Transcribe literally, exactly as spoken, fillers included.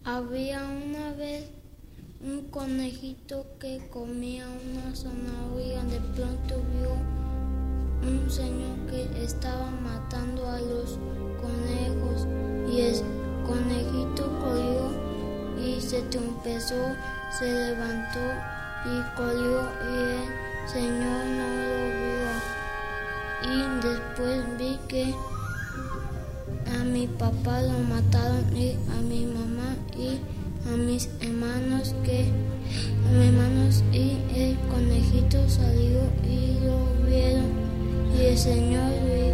Había una vez un conejito que comía una zanahoria. De pronto vio un señor que estaba matando a los conejos y el conejito corrió y se tropezó, se levantó y corrió y el señor no lo vio. Y después vi que a mi papá lo mataron y a mi mamá y a mis hermanos que a mis hermanos y el conejito salió y lo vieron y el señor vio